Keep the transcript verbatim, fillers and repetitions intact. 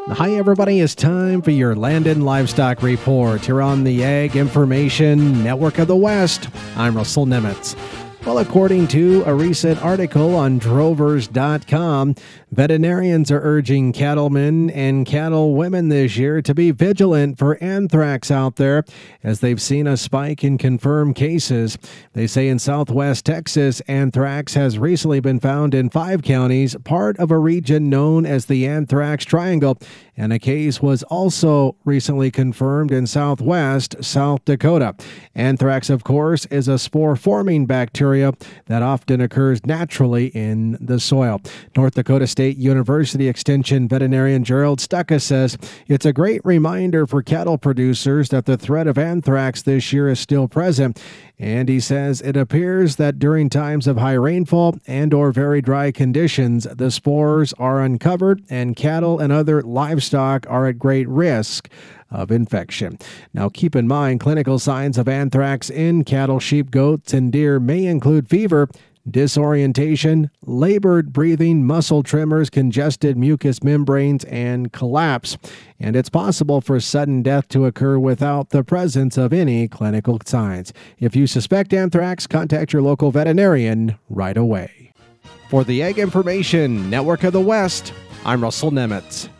Hi, everybody. It's time for your Land and Livestock Report here on the Ag Information Network of the West. I'm Russell Nemitz. Well, according to a recent article on drovers dot com, veterinarians are urging cattlemen and cattle women this year to be vigilant for anthrax out there, as they've seen a spike in confirmed cases. They say in southwest Texas, anthrax has recently been found in five counties, part of a region known as the Anthrax Triangle, and a case was also recently confirmed in southwest South Dakota. Anthrax, of course, is a spore-forming bacteria that often occurs naturally in the soil. North Dakota State University Extension veterinarian Gerald Stucka says it's a great reminder for cattle producers that the threat of anthrax this year is still present. And he says it appears that during times of high rainfall and or very dry conditions, the spores are uncovered and cattle and other livestock are at great risk of infection. Now, keep in mind, clinical signs of anthrax in cattle, sheep, goats, and deer may include fever, disorientation, labored breathing, muscle tremors, congested mucous membranes, and collapse. And it's possible for sudden death to occur without the presence of any clinical signs. If you suspect anthrax, contact your local veterinarian right away. For the Ag Information Network of the West, I'm Russell Nemitz.